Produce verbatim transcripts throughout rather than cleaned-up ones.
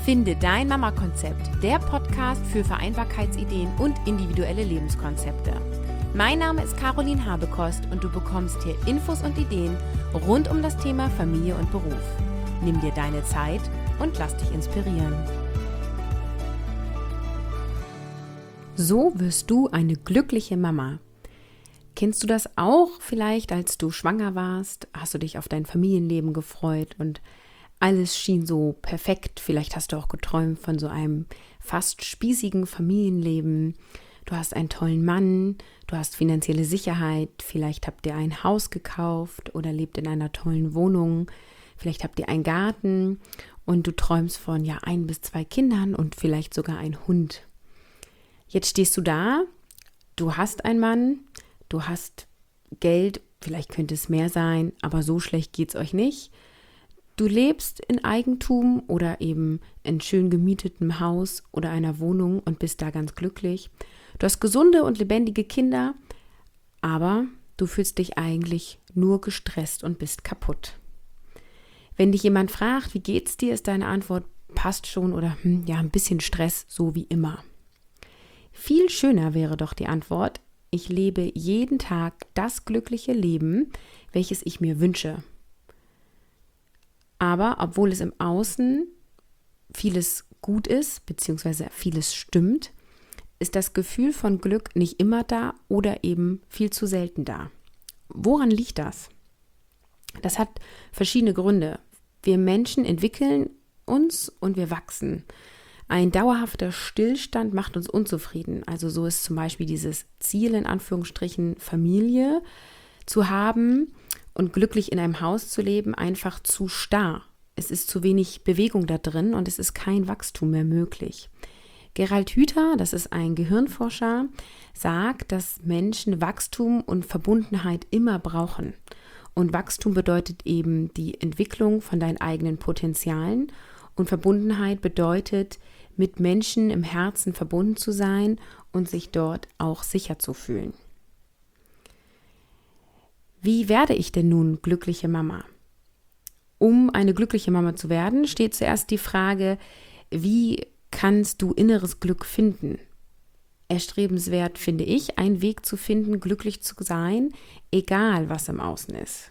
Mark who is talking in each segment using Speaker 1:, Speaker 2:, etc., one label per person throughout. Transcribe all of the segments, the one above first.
Speaker 1: Finde dein Mama-Konzept, der Podcast für Vereinbarkeitsideen und individuelle Lebenskonzepte. Mein Name ist Caroline Habekost und du bekommst hier Infos und Ideen rund um das Thema Familie und Beruf. Nimm dir deine Zeit und lass dich inspirieren. So wirst du eine glückliche Mama. Kennst du das auch vielleicht, als du schwanger warst? Hast du dich auf dein Familienleben gefreut und alles schien so perfekt. Vielleicht hast du auch geträumt von so einem fast spießigen Familienleben. Du hast einen tollen Mann, du hast finanzielle Sicherheit, vielleicht habt ihr ein Haus gekauft oder lebt in einer tollen Wohnung. Vielleicht habt ihr einen Garten und du träumst von ja ein bis zwei Kindern und vielleicht sogar einen Hund. Jetzt stehst du da, du hast einen Mann, du hast Geld, vielleicht könnte es mehr sein, aber so schlecht geht es euch nicht. Du lebst in Eigentum oder eben in schön gemietetem Haus oder einer Wohnung und bist da ganz glücklich. Du hast gesunde und lebendige Kinder, aber du fühlst dich eigentlich nur gestresst und bist kaputt. Wenn dich jemand fragt, wie geht's dir, ist deine Antwort, passt schon oder hm, ja, ein bisschen Stress, so wie immer. Viel schöner wäre doch die Antwort, ich lebe jeden Tag das glückliche Leben, welches ich mir wünsche. Aber obwohl es im Außen vieles gut ist, beziehungsweise vieles stimmt, ist das Gefühl von Glück nicht immer da oder eben viel zu selten da. Woran liegt das? Das hat verschiedene Gründe. Wir Menschen entwickeln uns und wir wachsen. Ein dauerhafter Stillstand macht uns unzufrieden. Also so ist zum Beispiel dieses Ziel, in Anführungsstrichen, Familie zu haben und glücklich in einem Haus zu leben, einfach zu starr. Es ist zu wenig Bewegung da drin und es ist kein Wachstum mehr möglich. Gerald Hüther, das ist ein Gehirnforscher, sagt, dass Menschen Wachstum und Verbundenheit immer brauchen. Und Wachstum bedeutet eben die Entwicklung von deinen eigenen Potenzialen und Verbundenheit bedeutet, mit Menschen im Herzen verbunden zu sein und sich dort auch sicher zu fühlen. Wie werde ich denn nun glückliche Mama? Um eine glückliche Mama zu werden, steht zuerst die Frage, wie kannst du inneres Glück finden? Erstrebenswert finde ich, einen Weg zu finden, glücklich zu sein, egal was im Außen ist.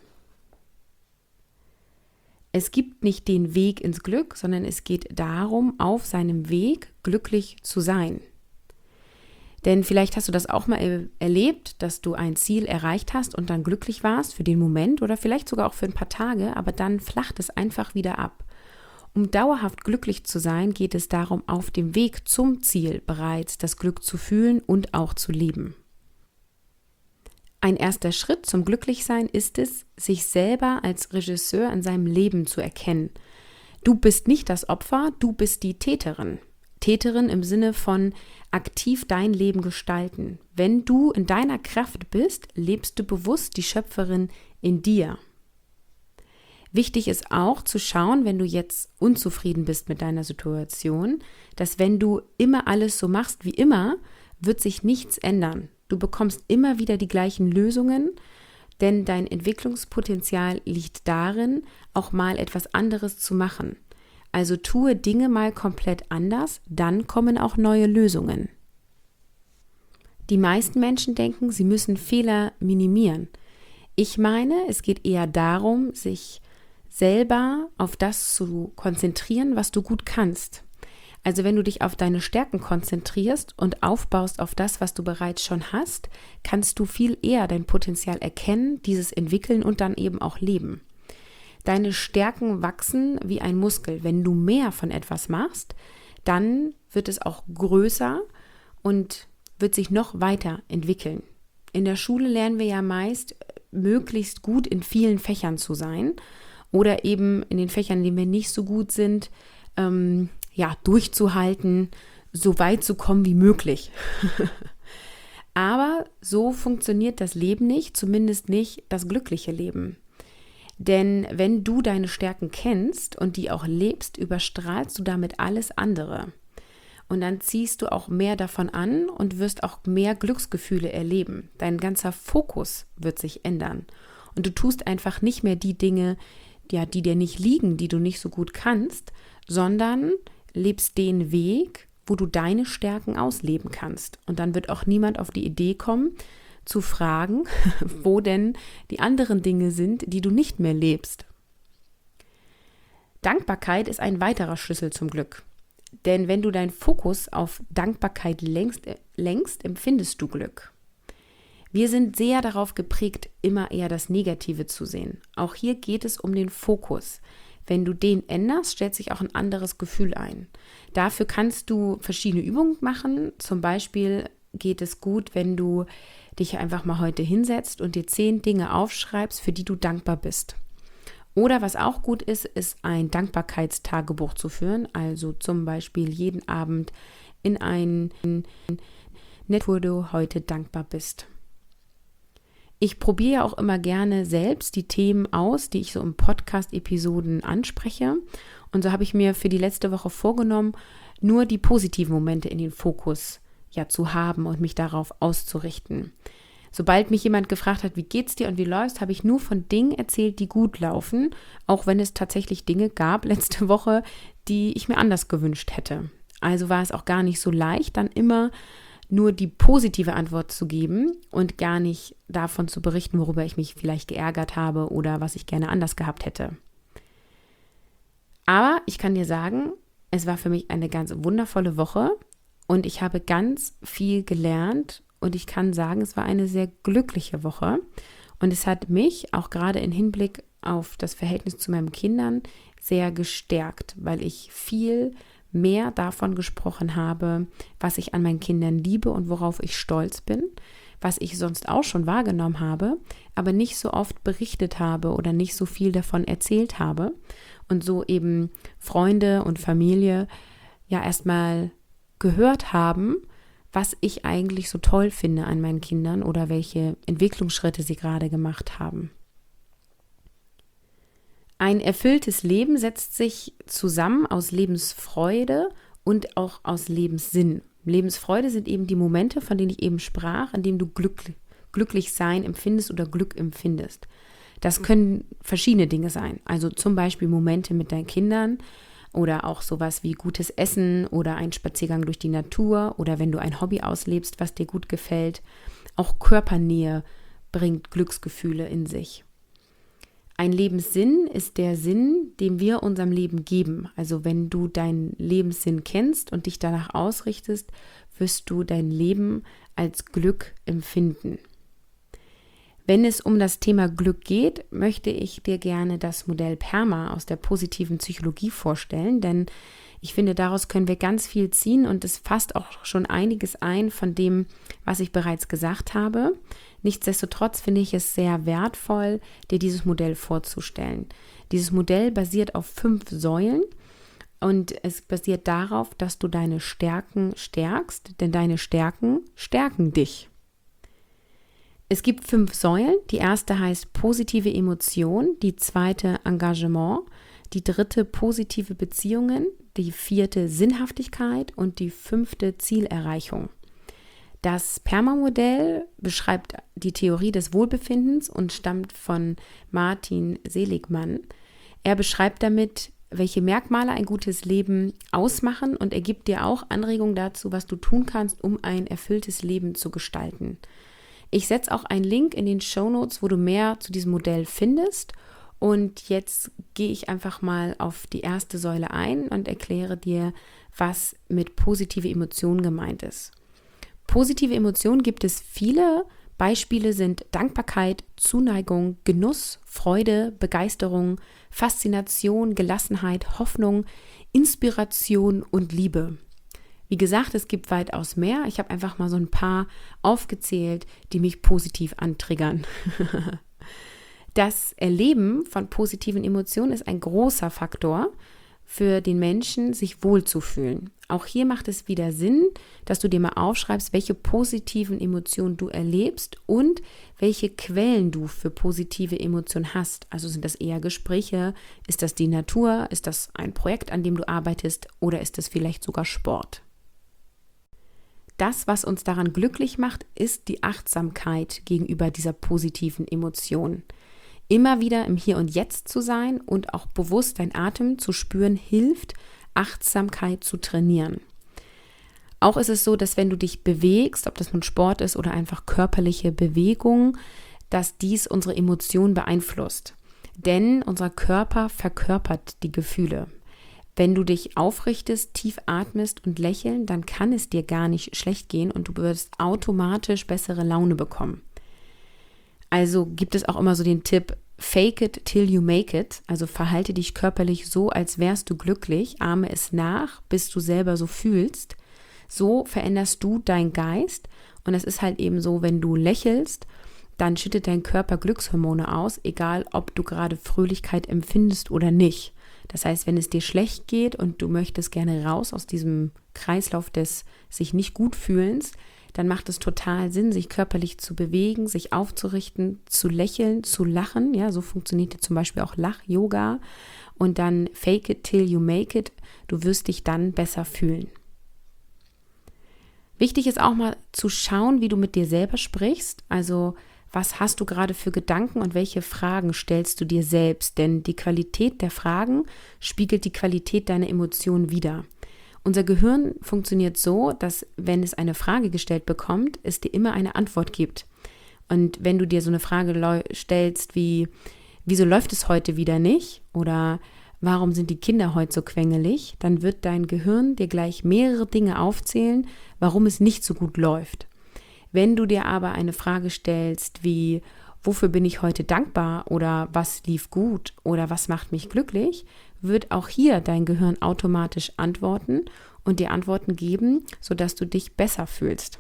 Speaker 1: Es gibt nicht den Weg ins Glück, sondern es geht darum, auf seinem Weg glücklich zu sein. Denn vielleicht hast du das auch mal erlebt, dass du ein Ziel erreicht hast und dann glücklich warst für den Moment oder vielleicht sogar auch für ein paar Tage, aber dann flacht es einfach wieder ab. Um dauerhaft glücklich zu sein, geht es darum, auf dem Weg zum Ziel bereits das Glück zu fühlen und auch zu leben. Ein erster Schritt zum Glücklichsein ist es, sich selber als Regisseur in seinem Leben zu erkennen. Du bist nicht das Opfer, du bist die Täterin. Täterin im Sinne von aktiv dein Leben gestalten. Wenn du in deiner Kraft bist, lebst du bewusst die Schöpferin in dir. Wichtig ist auch zu schauen, wenn du jetzt unzufrieden bist mit deiner Situation, dass wenn du immer alles so machst wie immer, wird sich nichts ändern. Du bekommst immer wieder die gleichen Lösungen, denn dein Entwicklungspotenzial liegt darin, auch mal etwas anderes zu machen. Also tue Dinge mal komplett anders, dann kommen auch neue Lösungen. Die meisten Menschen denken, sie müssen Fehler minimieren. Ich meine, es geht eher darum, sich selber auf das zu konzentrieren, was du gut kannst. Also wenn du dich auf deine Stärken konzentrierst und aufbaust auf das, was du bereits schon hast, kannst du viel eher dein Potenzial erkennen, dieses entwickeln und dann eben auch leben. Deine Stärken wachsen wie ein Muskel. Wenn du mehr von etwas machst, dann wird es auch größer und wird sich noch weiter entwickeln. In der Schule lernen wir ja meist, möglichst gut in vielen Fächern zu sein oder eben in den Fächern, in denen wir nicht so gut sind, ähm, ja, durchzuhalten, so weit zu kommen wie möglich. Aber so funktioniert das Leben nicht, zumindest nicht das glückliche Leben. Denn wenn du deine Stärken kennst und die auch lebst, überstrahlst du damit alles andere. Und dann ziehst du auch mehr davon an und wirst auch mehr Glücksgefühle erleben. Dein ganzer Fokus wird sich ändern. Und du tust einfach nicht mehr die Dinge, ja, die dir nicht liegen, die du nicht so gut kannst, sondern lebst den Weg, wo du deine Stärken ausleben kannst. Und dann wird auch niemand auf die Idee kommen, zu fragen, wo denn die anderen Dinge sind, die du nicht mehr lebst. Dankbarkeit ist ein weiterer Schlüssel zum Glück. Denn wenn du deinen Fokus auf Dankbarkeit lenkst, lenkst, empfindest du Glück. Wir sind sehr darauf geprägt, immer eher das Negative zu sehen. Auch hier geht es um den Fokus. Wenn du den änderst, stellt sich auch ein anderes Gefühl ein. Dafür kannst du verschiedene Übungen machen. Zum Beispiel geht es gut, wenn du dich einfach mal heute hinsetzt und dir zehn Dinge aufschreibst, für die du dankbar bist. Oder was auch gut ist, ist ein Dankbarkeitstagebuch zu führen. Also zum Beispiel jeden Abend in ein Net, wo du heute dankbar bist. Ich probiere auch immer gerne selbst die Themen aus, die ich so im Podcast-Episoden anspreche. Und so habe ich mir für die letzte Woche vorgenommen, nur die positiven Momente in den Fokus ja zu haben und mich darauf auszurichten. Sobald mich jemand gefragt hat, wie geht's dir und wie läufst, habe ich nur von Dingen erzählt, die gut laufen, auch wenn es tatsächlich Dinge gab letzte Woche, die ich mir anders gewünscht hätte. Also war es auch gar nicht so leicht, dann immer nur die positive Antwort zu geben und gar nicht davon zu berichten, worüber ich mich vielleicht geärgert habe oder was ich gerne anders gehabt hätte. Aber ich kann dir sagen, es war für mich eine ganz wundervolle Woche und ich habe ganz viel gelernt. Und ich kann sagen, es war eine sehr glückliche Woche und es hat mich auch gerade im Hinblick auf das Verhältnis zu meinen Kindern sehr gestärkt, weil ich viel mehr davon gesprochen habe, was ich an meinen Kindern liebe und worauf ich stolz bin, was ich sonst auch schon wahrgenommen habe, aber nicht so oft berichtet habe oder nicht so viel davon erzählt habe und so eben Freunde und Familie ja erstmal gehört haben, was ich eigentlich so toll finde an meinen Kindern oder welche Entwicklungsschritte sie gerade gemacht haben. Ein erfülltes Leben setzt sich zusammen aus Lebensfreude und auch aus Lebenssinn. Lebensfreude sind eben die Momente, von denen ich eben sprach, in denen du Glück, glücklich sein empfindest oder Glück empfindest. Das können verschiedene Dinge sein, also zum Beispiel Momente mit deinen Kindern, oder auch sowas wie gutes Essen oder ein Spaziergang durch die Natur oder wenn du ein Hobby auslebst, was dir gut gefällt. Auch Körpernähe bringt Glücksgefühle in sich. Ein Lebenssinn ist der Sinn, den wir unserem Leben geben. Also wenn du deinen Lebenssinn kennst und dich danach ausrichtest, wirst du dein Leben als Glück empfinden. Wenn es um das Thema Glück geht, möchte ich dir gerne das Modell PERMA aus der positiven Psychologie vorstellen, denn ich finde, daraus können wir ganz viel ziehen und es fasst auch schon einiges ein von dem, was ich bereits gesagt habe. Nichtsdestotrotz finde ich es sehr wertvoll, dir dieses Modell vorzustellen. Dieses Modell basiert auf fünf Säulen und es basiert darauf, dass du deine Stärken stärkst, denn deine Stärken stärken dich. Es gibt fünf Säulen. Die erste heißt positive Emotion, die zweite Engagement, die dritte positive Beziehungen, die vierte Sinnhaftigkeit und die fünfte Zielerreichung. Das PERMA-Modell beschreibt die Theorie des Wohlbefindens und stammt von Martin Seligman. Er beschreibt damit, welche Merkmale ein gutes Leben ausmachen und er gibt dir auch Anregungen dazu, was du tun kannst, um ein erfülltes Leben zu gestalten. Ich setze auch einen Link in den Shownotes, wo du mehr zu diesem Modell findest. Und jetzt gehe ich einfach mal auf die erste Säule ein und erkläre dir, was mit positive Emotionen gemeint ist. Positive Emotionen gibt es viele. Beispiele sind Dankbarkeit, Zuneigung, Genuss, Freude, Begeisterung, Faszination, Gelassenheit, Hoffnung, Inspiration und Liebe. Wie gesagt, es gibt weitaus mehr. Ich habe einfach mal so ein paar aufgezählt, die mich positiv antriggern. Das Erleben von positiven Emotionen ist ein großer Faktor für den Menschen, sich wohlzufühlen. Auch hier macht es wieder Sinn, dass du dir mal aufschreibst, welche positiven Emotionen du erlebst und welche Quellen du für positive Emotionen hast. Also sind das eher Gespräche, ist das die Natur, ist das ein Projekt, an dem du arbeitest oder ist das vielleicht sogar Sport? Das, was uns daran glücklich macht, ist die Achtsamkeit gegenüber dieser positiven Emotion. Immer wieder im Hier und Jetzt zu sein und auch bewusst deinen Atem zu spüren, hilft, Achtsamkeit zu trainieren. Auch ist es so, dass wenn du dich bewegst, ob das nun Sport ist oder einfach körperliche Bewegung, dass dies unsere Emotionen beeinflusst. Denn unser Körper verkörpert die Gefühle. Wenn du dich aufrichtest, tief atmest und lächeln, dann kann es dir gar nicht schlecht gehen und du wirst automatisch bessere Laune bekommen. Also gibt es auch immer so den Tipp, fake it till you make it, also verhalte dich körperlich so, als wärst du glücklich, ahme es nach, bis du selber so fühlst. So veränderst du deinen Geist und es ist halt eben so, wenn du lächelst, dann schüttet dein Körper Glückshormone aus, egal ob du gerade Fröhlichkeit empfindest oder nicht. Das heißt, wenn es dir schlecht geht und du möchtest gerne raus aus diesem Kreislauf des sich nicht gut fühlens, dann macht es total Sinn, sich körperlich zu bewegen, sich aufzurichten, zu lächeln, zu lachen. Ja, so funktioniert ja zum Beispiel auch Lach-Yoga. Und dann fake it till you make it. Du wirst dich dann besser fühlen. Wichtig ist auch mal zu schauen, wie du mit dir selber sprichst. Also was hast du gerade für Gedanken und welche Fragen stellst du dir selbst? Denn die Qualität der Fragen spiegelt die Qualität deiner Emotionen wider. Unser Gehirn funktioniert so, dass wenn es eine Frage gestellt bekommt, es dir immer eine Antwort gibt. Und wenn du dir so eine Frage leu- stellst wie, wieso läuft es heute wieder nicht? Oder warum sind die Kinder heute so quengelig? Dann wird dein Gehirn dir gleich mehrere Dinge aufzählen, warum es nicht so gut läuft. Wenn du dir aber eine Frage stellst wie, wofür bin ich heute dankbar oder was lief gut oder was macht mich glücklich, wird auch hier dein Gehirn automatisch antworten und dir Antworten geben, sodass du dich besser fühlst.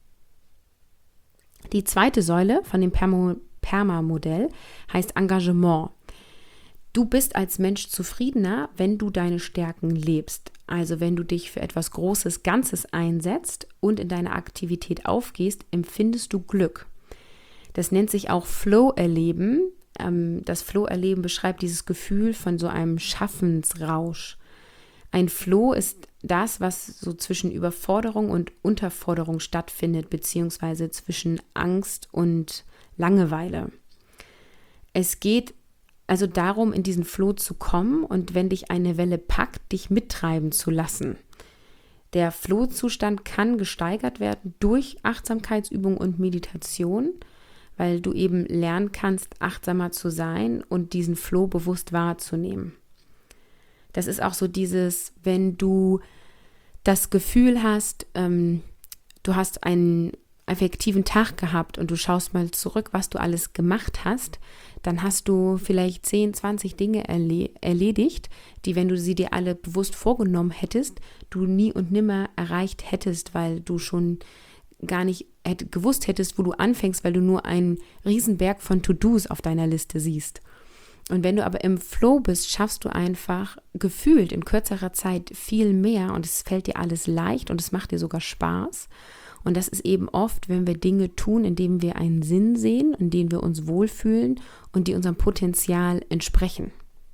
Speaker 1: Die zweite Säule von dem PERMA-Modell heißt Engagement. Du bist als Mensch zufriedener, wenn du deine Stärken lebst. Also wenn du dich für etwas Großes, Ganzes einsetzt und in deiner Aktivität aufgehst, empfindest du Glück. Das nennt sich auch Flow-Erleben. Das Flow-Erleben beschreibt dieses Gefühl von so einem Schaffensrausch. Ein Flow ist das, was so zwischen Überforderung und Unterforderung stattfindet, beziehungsweise zwischen Angst und Langeweile. Es geht also darum, in diesen Flow zu kommen und wenn dich eine Welle packt, dich mittreiben zu lassen. Der Flow-Zustand kann gesteigert werden durch Achtsamkeitsübung und Meditation, weil du eben lernen kannst, achtsamer zu sein und diesen Flow bewusst wahrzunehmen. Das ist auch so dieses, wenn du das Gefühl hast, ähm, du hast einen effektiven Tag gehabt und du schaust mal zurück, was du alles gemacht hast, dann hast du vielleicht zehn, zwanzig Dinge erle- erledigt, die, wenn du sie dir alle bewusst vorgenommen hättest, du nie und nimmer erreicht hättest, weil du schon gar nicht hätt, gewusst hättest, wo du anfängst, weil du nur einen Riesenberg von To-Dos auf deiner Liste siehst. Und wenn du aber im Flow bist, schaffst du einfach gefühlt in kürzerer Zeit viel mehr und es fällt dir alles leicht und es macht dir sogar Spaß. Und das ist eben oft, wenn wir Dinge tun, in denen wir einen Sinn sehen, in denen wir uns wohlfühlen und die unserem Potenzial entsprechen.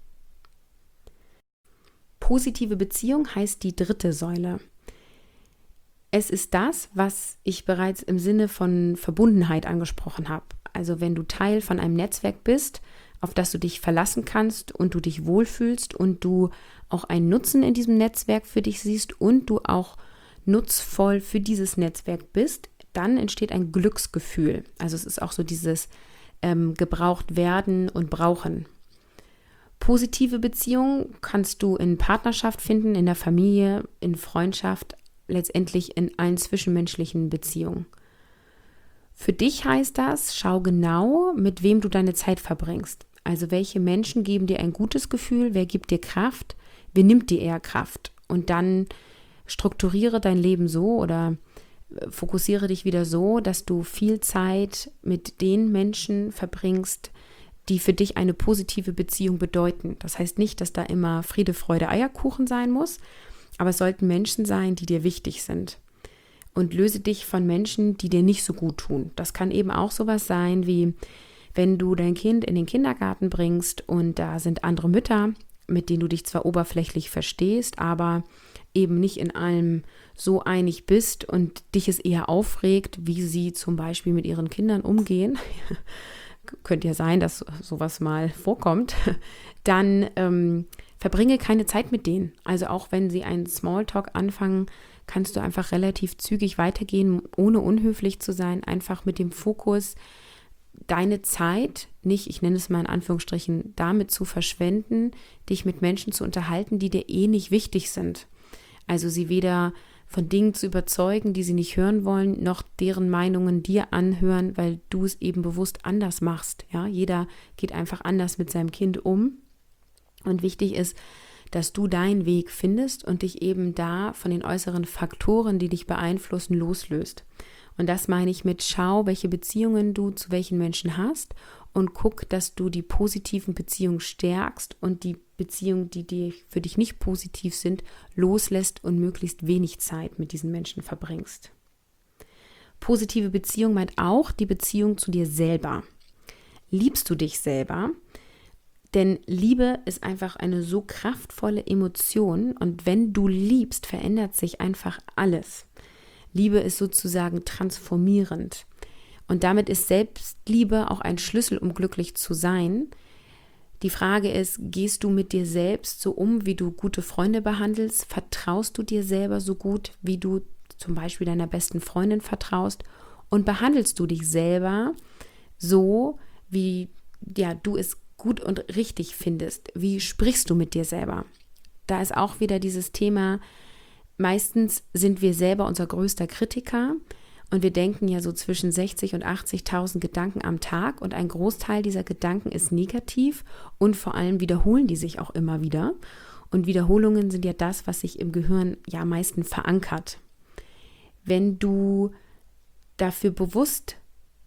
Speaker 1: Positive Beziehung heißt die dritte Säule. Es ist das, was ich bereits im Sinne von Verbundenheit angesprochen habe. Also wenn du Teil von einem Netzwerk bist, auf das du dich verlassen kannst und du dich wohlfühlst und du auch einen Nutzen in diesem Netzwerk für dich siehst und du auch nutzvoll für dieses Netzwerk bist, dann entsteht ein Glücksgefühl. Also es ist auch so dieses ähm, gebraucht werden und brauchen. Positive Beziehungen kannst du in Partnerschaft finden, in der Familie, in Freundschaft, letztendlich in allen zwischenmenschlichen Beziehungen. Für dich heißt das, schau genau, mit wem du deine Zeit verbringst. Also welche Menschen geben dir ein gutes Gefühl, wer gibt dir Kraft, wer nimmt dir eher Kraft. Und dann strukturiere dein Leben so oder fokussiere dich wieder so, dass du viel Zeit mit den Menschen verbringst, die für dich eine positive Beziehung bedeuten. Das heißt nicht, dass da immer Friede, Freude, Eierkuchen sein muss, aber es sollten Menschen sein, die dir wichtig sind. Und löse dich von Menschen, die dir nicht so gut tun. Das kann eben auch sowas sein, wie wenn du dein Kind in den Kindergarten bringst und da sind andere Mütter, mit denen du dich zwar oberflächlich verstehst, aber eben nicht in allem so einig bist und dich es eher aufregt, wie sie zum Beispiel mit ihren Kindern umgehen, könnte ja sein, dass sowas mal vorkommt, dann ähm, verbringe keine Zeit mit denen. Also auch wenn sie einen Smalltalk anfangen, kannst du einfach relativ zügig weitergehen, ohne unhöflich zu sein, einfach mit dem Fokus, deine Zeit, nicht, ich nenne es mal in Anführungsstrichen, damit zu verschwenden, dich mit Menschen zu unterhalten, die dir eh nicht wichtig sind. Also sie weder von Dingen zu überzeugen, die sie nicht hören wollen, noch deren Meinungen dir anhören, weil du es eben bewusst anders machst. Ja, jeder geht einfach anders mit seinem Kind um. Und wichtig ist, dass du deinen Weg findest und dich eben da von den äußeren Faktoren, die dich beeinflussen, loslöst. Und das meine ich mit: Schau, welche Beziehungen du zu welchen Menschen hast und guck, dass du die positiven Beziehungen stärkst und die Beziehungen, die, die für dich nicht positiv sind, loslässt und möglichst wenig Zeit mit diesen Menschen verbringst. Positive Beziehung meint auch die Beziehung zu dir selber. Liebst du dich selber? Denn Liebe ist einfach eine so kraftvolle Emotion und wenn du liebst, verändert sich einfach alles. Liebe ist sozusagen transformierend und damit ist Selbstliebe auch ein Schlüssel, um glücklich zu sein. Die Frage ist, gehst du mit dir selbst so um, wie du gute Freunde behandelst? Vertraust du dir selber so gut, wie du zum Beispiel deiner besten Freundin vertraust? Und behandelst du dich selber so, wie ja, du es gut und richtig findest? Wie sprichst du mit dir selber? Da ist auch wieder dieses Thema, meistens sind wir selber unser größter Kritiker und wir denken ja so zwischen sechzig und achtzigtausend Gedanken am Tag und ein Großteil dieser Gedanken ist negativ und vor allem wiederholen die sich auch immer wieder. Und Wiederholungen sind ja das, was sich im Gehirn ja am meisten verankert. Wenn du dafür bewusst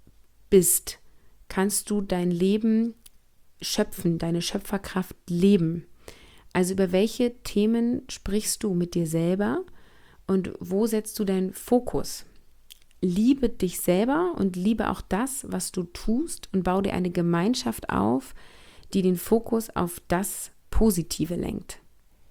Speaker 1: bist, kannst du dein Leben schöpfen, deine Schöpferkraft leben. Also über welche Themen sprichst du mit dir selber und wo setzt du deinen Fokus? Liebe dich selber und liebe auch das, was du tust und baue dir eine Gemeinschaft auf, die den Fokus auf das Positive lenkt.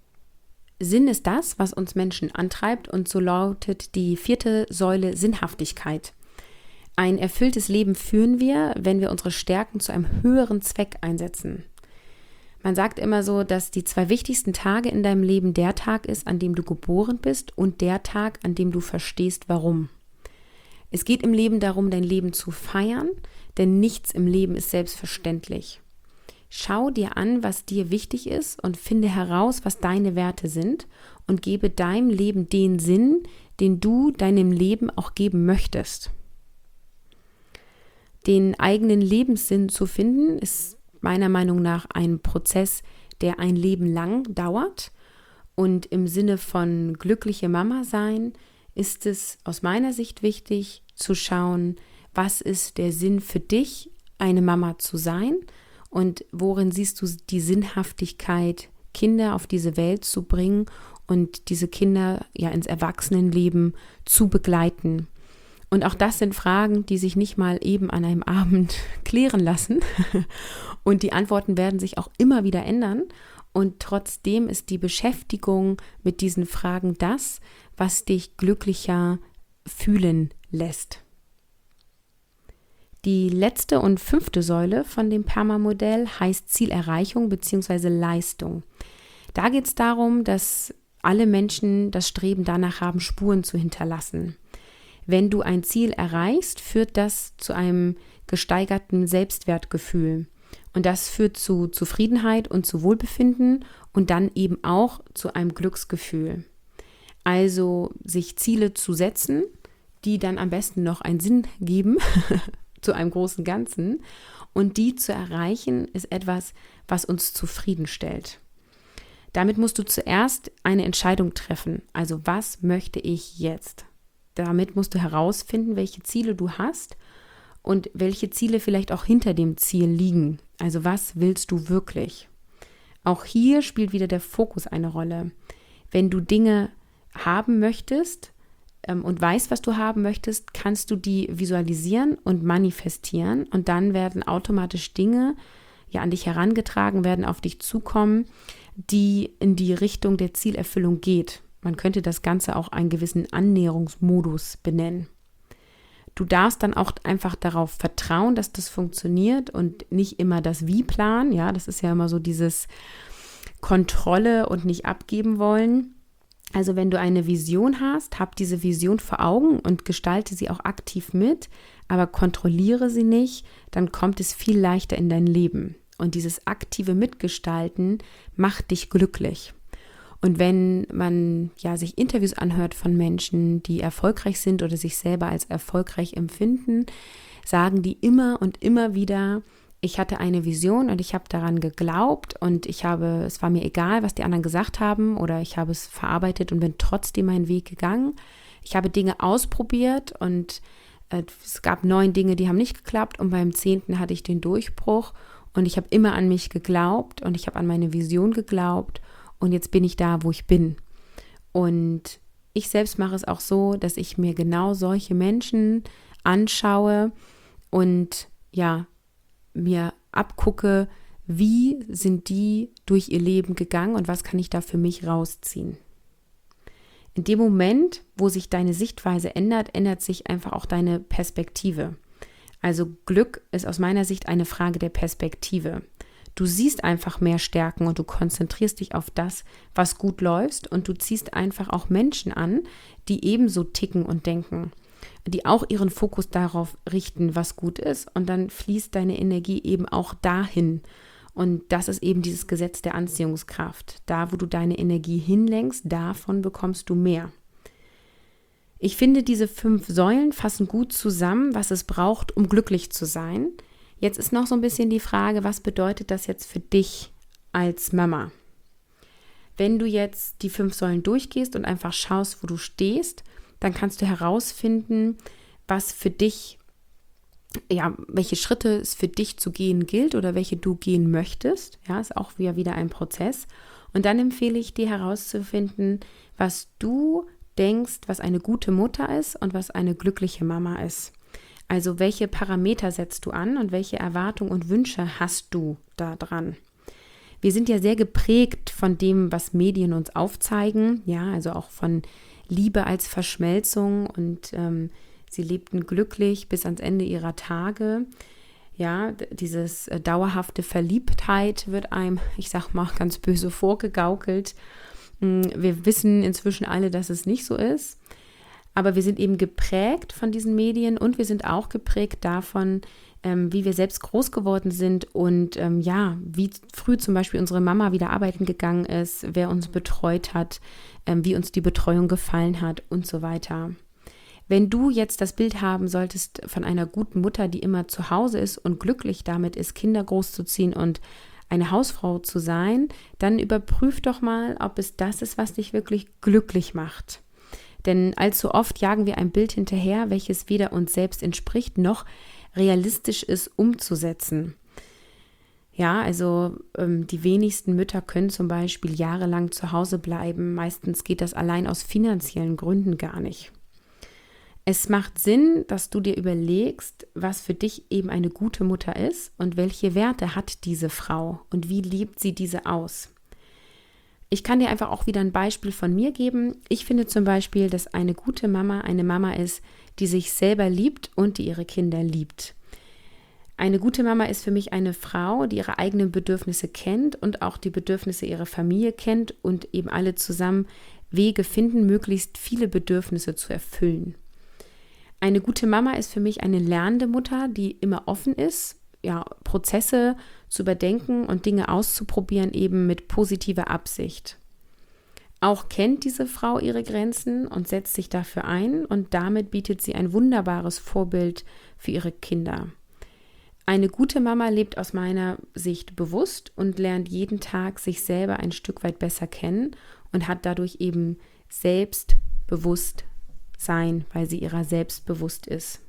Speaker 1: Sinn ist das, was uns Menschen antreibt und so lautet die vierte Säule Sinnhaftigkeit. Ein erfülltes Leben führen wir, wenn wir unsere Stärken zu einem höheren Zweck einsetzen. Man sagt immer so, dass die zwei wichtigsten Tage in deinem Leben der Tag ist, an dem du geboren bist und der Tag, an dem du verstehst, warum. Es geht im Leben darum, dein Leben zu feiern, denn nichts im Leben ist selbstverständlich. Schau dir an, was dir wichtig ist und finde heraus, was deine Werte sind und gebe deinem Leben den Sinn, den du deinem Leben auch geben möchtest. Den eigenen Lebenssinn zu finden, ist meiner Meinung nach ein Prozess, der ein Leben lang dauert. Und im Sinne von glückliche Mama sein, ist es aus meiner Sicht wichtig zu schauen, was ist der Sinn für dich, eine Mama zu sein und worin siehst du die Sinnhaftigkeit, Kinder auf diese Welt zu bringen und diese Kinder ja ins Erwachsenenleben zu begleiten. Und auch das sind Fragen, die sich nicht mal eben an einem Abend klären lassen. Und die Antworten werden sich auch immer wieder ändern. Und trotzdem ist die Beschäftigung mit diesen Fragen das, was dich glücklicher fühlen lässt. Die letzte und fünfte Säule von dem PERMA-Modell heißt Zielerreichung bzw. Leistung. Da geht es darum, dass alle Menschen das Streben danach haben, Spuren zu hinterlassen. Wenn du ein Ziel erreichst, führt das zu einem gesteigerten Selbstwertgefühl. Und das führt zu Zufriedenheit und zu Wohlbefinden und dann eben auch zu einem Glücksgefühl. Also sich Ziele zu setzen, die dann am besten noch einen Sinn geben zu einem großen Ganzen. Und die zu erreichen, ist etwas, was uns zufriedenstellt. Damit musst du zuerst eine Entscheidung treffen. Also was möchte ich jetzt? Damit musst du herausfinden, welche Ziele du hast und welche Ziele vielleicht auch hinter dem Ziel liegen. Also was willst du wirklich? Auch hier spielt wieder der Fokus eine Rolle. Wenn du Dinge haben möchtest ähm, und weißt, was du haben möchtest, kannst du die visualisieren und manifestieren und dann werden automatisch Dinge ja an dich herangetragen, werden auf dich zukommen, die in die Richtung der Zielerfüllung geht. Man könnte das Ganze auch einen gewissen Annäherungsmodus benennen. Du darfst dann auch einfach darauf vertrauen, dass das funktioniert und nicht immer das Wie planen. Ja, das ist ja immer so dieses Kontrolle und nicht abgeben wollen. Also wenn du eine Vision hast, hab diese Vision vor Augen und gestalte sie auch aktiv mit, aber kontrolliere sie nicht, dann kommt es viel leichter in dein Leben. Und dieses aktive Mitgestalten macht dich glücklich. Und wenn man ja sich Interviews anhört von Menschen, die erfolgreich sind oder sich selber als erfolgreich empfinden, sagen die immer und immer wieder: Ich hatte eine Vision und ich habe daran geglaubt und ich habe, es war mir egal, was die anderen gesagt haben, oder ich habe es verarbeitet und bin trotzdem meinen Weg gegangen. Ich habe Dinge ausprobiert und äh, es gab neun Dinge, die haben nicht geklappt, und beim zehnten hatte ich den Durchbruch und ich habe immer an mich geglaubt und ich habe an meine Vision geglaubt und jetzt bin ich da, wo ich bin. Und ich selbst mache es auch so, dass ich mir genau solche Menschen anschaue und ja, mir abgucke, wie sind die durch ihr Leben gegangen und was kann ich da für mich rausziehen. In dem Moment, wo sich deine Sichtweise ändert, ändert sich einfach auch deine Perspektive. Also Glück ist aus meiner Sicht eine Frage der Perspektive. Du siehst einfach mehr Stärken und du konzentrierst dich auf das, was gut läuft, und du ziehst einfach auch Menschen an, die ebenso ticken und denken, die auch ihren Fokus darauf richten, was gut ist, und dann fließt deine Energie eben auch dahin. Und das ist eben dieses Gesetz der Anziehungskraft. Da, wo du deine Energie hinlenkst, davon bekommst du mehr. Ich finde, diese fünf Säulen fassen gut zusammen, was es braucht, um glücklich zu sein. Jetzt ist noch so ein bisschen die Frage, was bedeutet das jetzt für dich als Mama? Wenn du jetzt die fünf Säulen durchgehst und einfach schaust, wo du stehst, dann kannst du herausfinden, was für dich, ja, welche Schritte es für dich zu gehen gilt oder welche du gehen möchtest. Ja, ist auch wieder, wieder ein Prozess. Und dann empfehle ich dir herauszufinden, was du denkst, was eine gute Mutter ist und was eine glückliche Mama ist. Also welche Parameter setzt du an und welche Erwartungen und Wünsche hast du da dran? Wir sind ja sehr geprägt von dem, was Medien uns aufzeigen, ja, also auch von Liebe als Verschmelzung, und ähm, sie lebten glücklich bis ans Ende ihrer Tage. Ja, dieses äh, dauerhafte Verliebtheit wird einem, ich sag mal, ganz böse vorgegaukelt. Wir wissen inzwischen alle, dass es nicht so ist, aber wir sind eben geprägt von diesen Medien und wir sind auch geprägt davon, ähm, wie wir selbst groß geworden sind und ähm, ja, wie früh zum Beispiel unsere Mama wieder arbeiten gegangen ist, wer uns betreut hat, ähm, wie uns die Betreuung gefallen hat und so weiter. Wenn du jetzt das Bild haben solltest von einer guten Mutter, die immer zu Hause ist und glücklich damit ist, Kinder großzuziehen und eine Hausfrau zu sein, dann überprüf doch mal, ob es das ist, was dich wirklich glücklich macht. Denn allzu oft jagen wir ein Bild hinterher, welches weder uns selbst entspricht, noch realistisch ist umzusetzen. Ja, also ähm, die wenigsten Mütter können zum Beispiel jahrelang zu Hause bleiben. Meistens geht das allein aus finanziellen Gründen gar nicht. Es macht Sinn, dass du dir überlegst, was für dich eben eine gute Mutter ist und welche Werte hat diese Frau und wie lebt sie diese aus. Ich kann dir einfach auch wieder ein Beispiel von mir geben. Ich finde zum Beispiel, dass eine gute Mama eine Mama ist, die sich selber liebt und die ihre Kinder liebt. Eine gute Mama ist für mich eine Frau, die ihre eigenen Bedürfnisse kennt und auch die Bedürfnisse ihrer Familie kennt und eben alle zusammen Wege finden, möglichst viele Bedürfnisse zu erfüllen. Eine gute Mama ist für mich eine lernende Mutter, die immer offen ist, ja, Prozesse zu überdenken und Dinge auszuprobieren, eben mit positiver Absicht. Auch kennt diese Frau ihre Grenzen und setzt sich dafür ein, und damit bietet sie ein wunderbares Vorbild für ihre Kinder. Eine gute Mama lebt aus meiner Sicht bewusst und lernt jeden Tag sich selber ein Stück weit besser kennen und hat dadurch eben selbstbewusst sein, weil sie ihrer selbst bewusst ist.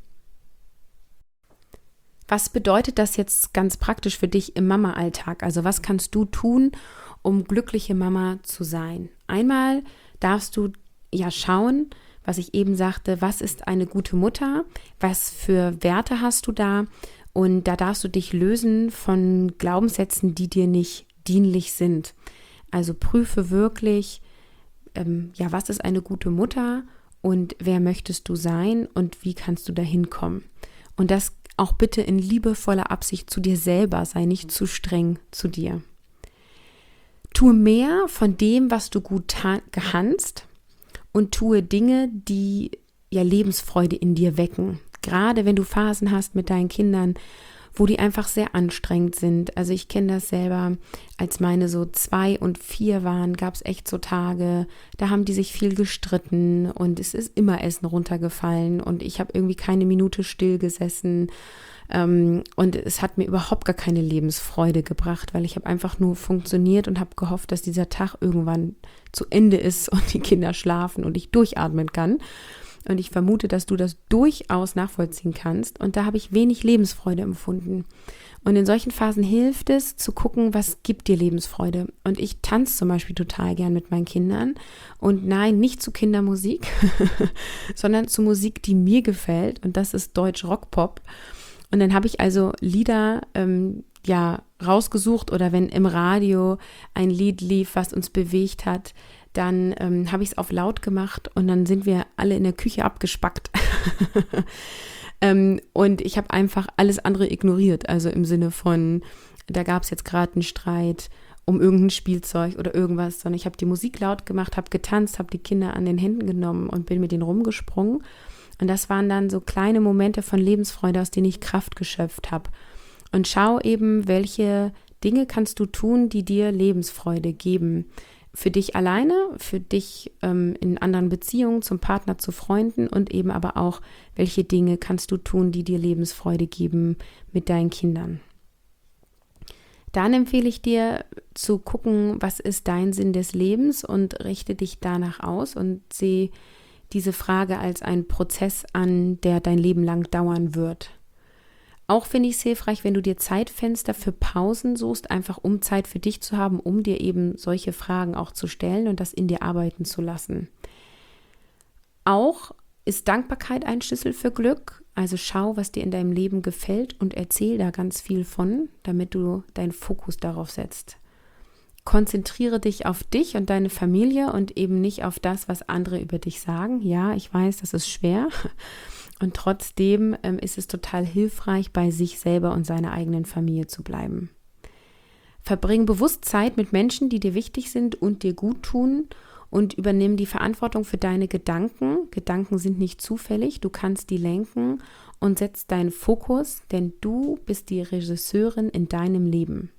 Speaker 1: Was bedeutet das jetzt ganz praktisch für dich im Mama-Alltag? Also was kannst du tun, um glückliche Mama zu sein? Einmal darfst du ja schauen, was ich eben sagte, was ist eine gute Mutter? Was für Werte hast du da? Und da darfst du dich lösen von Glaubenssätzen, die dir nicht dienlich sind. Also prüfe wirklich, ähm, ja, was ist eine gute Mutter? Und wer möchtest du sein und wie kannst du da hinkommen? Und das auch bitte in liebevoller Absicht zu dir selber, sei nicht zu streng zu dir. Tue mehr von dem, was du gut ta- kannst und tue Dinge, die ja Lebensfreude in dir wecken. Gerade wenn du Phasen hast mit deinen Kindern, wo die einfach sehr anstrengend sind. Also ich kenne das selber, als meine so zwei und vier waren, gab es echt so Tage, da haben die sich viel gestritten und es ist immer Essen runtergefallen und ich habe irgendwie keine Minute still gesessen. Ähm, und es hat mir überhaupt gar keine Lebensfreude gebracht, weil ich habe einfach nur funktioniert und habe gehofft, dass dieser Tag irgendwann zu Ende ist und die Kinder schlafen und ich durchatmen kann. Und ich vermute, dass du das durchaus nachvollziehen kannst. Und da habe ich wenig Lebensfreude empfunden. Und in solchen Phasen hilft es, zu gucken, was gibt dir Lebensfreude. Und ich tanze zum Beispiel total gern mit meinen Kindern. Und nein, nicht zu Kindermusik, sondern zu Musik, die mir gefällt. Und das ist Deutsch-Rock-Pop. Und dann habe ich also Lieder ähm, ja rausgesucht oder wenn im Radio ein Lied lief, was uns bewegt hat, dann ähm, habe ich es auf laut gemacht und dann sind wir alle in der Küche abgespackt. ähm, und ich habe einfach alles andere ignoriert, also im Sinne von, da gab es jetzt gerade einen Streit um irgendein Spielzeug oder irgendwas, sondern ich habe die Musik laut gemacht, habe getanzt, habe die Kinder an den Händen genommen und bin mit denen rumgesprungen. Und das waren dann so kleine Momente von Lebensfreude, aus denen ich Kraft geschöpft habe. Und schau eben, welche Dinge kannst du tun, die dir Lebensfreude geben. Für dich alleine, für dich ähm, in anderen Beziehungen, zum Partner, zu Freunden und eben aber auch, welche Dinge kannst du tun, die dir Lebensfreude geben mit deinen Kindern. Dann empfehle ich dir zu gucken, was ist dein Sinn des Lebens und richte dich danach aus und sehe diese Frage als einen Prozess an, der dein Leben lang dauern wird. Auch finde ich es hilfreich, wenn du dir Zeitfenster für Pausen suchst, einfach um Zeit für dich zu haben, um dir eben solche Fragen auch zu stellen und das in dir arbeiten zu lassen. Auch ist Dankbarkeit ein Schlüssel für Glück. Also schau, was dir in deinem Leben gefällt und erzähl da ganz viel von, damit du deinen Fokus darauf setzt. Konzentriere dich auf dich und deine Familie und eben nicht auf das, was andere über dich sagen. Ja, ich weiß, das ist schwer. Und trotzdem ähm, ist es total hilfreich, bei sich selber und seiner eigenen Familie zu bleiben. Verbring bewusst Zeit mit Menschen, die dir wichtig sind und dir gut tun und übernimm die Verantwortung für deine Gedanken. Gedanken sind nicht zufällig, du kannst die lenken und setz deinen Fokus, denn du bist die Regisseurin in deinem Leben.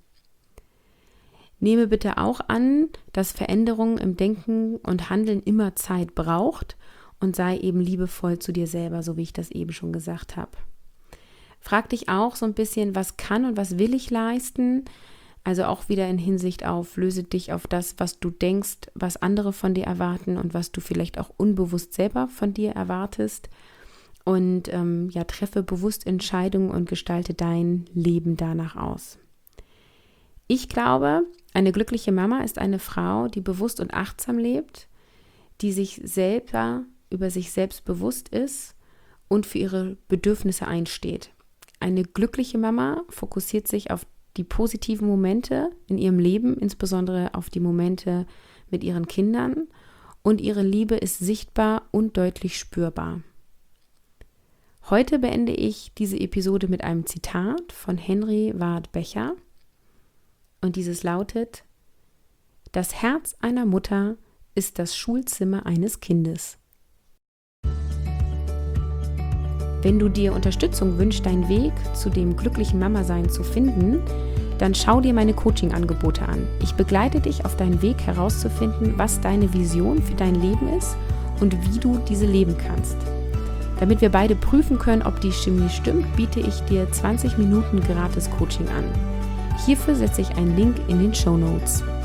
Speaker 1: Nehme bitte auch an, dass Veränderung im Denken und Handeln immer Zeit braucht. Und sei eben liebevoll zu dir selber, so wie ich das eben schon gesagt habe. Frag dich auch so ein bisschen, was kann und was will ich leisten? Also auch wieder in Hinsicht auf, löse dich auf das, was du denkst, was andere von dir erwarten und was du vielleicht auch unbewusst selber von dir erwartest. Und ähm, ja, treffe bewusst Entscheidungen und gestalte dein Leben danach aus. Ich glaube, eine glückliche Mama ist eine Frau, die bewusst und achtsam lebt, die sich selber über sich selbst bewusst ist und für ihre Bedürfnisse einsteht. Eine glückliche Mama fokussiert sich auf die positiven Momente in ihrem Leben, insbesondere auf die Momente mit ihren Kindern, und ihre Liebe ist sichtbar und deutlich spürbar. Heute beende ich diese Episode mit einem Zitat von Henry Ward Becher und dieses lautet: Das Herz einer Mutter ist das Schulzimmer eines Kindes. Wenn du dir Unterstützung wünschst, deinen Weg zu dem glücklichen Mama-Sein zu finden, dann schau dir meine Coaching-Angebote an. Ich begleite dich auf deinen Weg herauszufinden, was deine Vision für dein Leben ist und wie du diese leben kannst. Damit wir beide prüfen können, ob die Chemie stimmt, biete ich dir zwanzig Minuten gratis Coaching an. Hierfür setze ich einen Link in den Shownotes.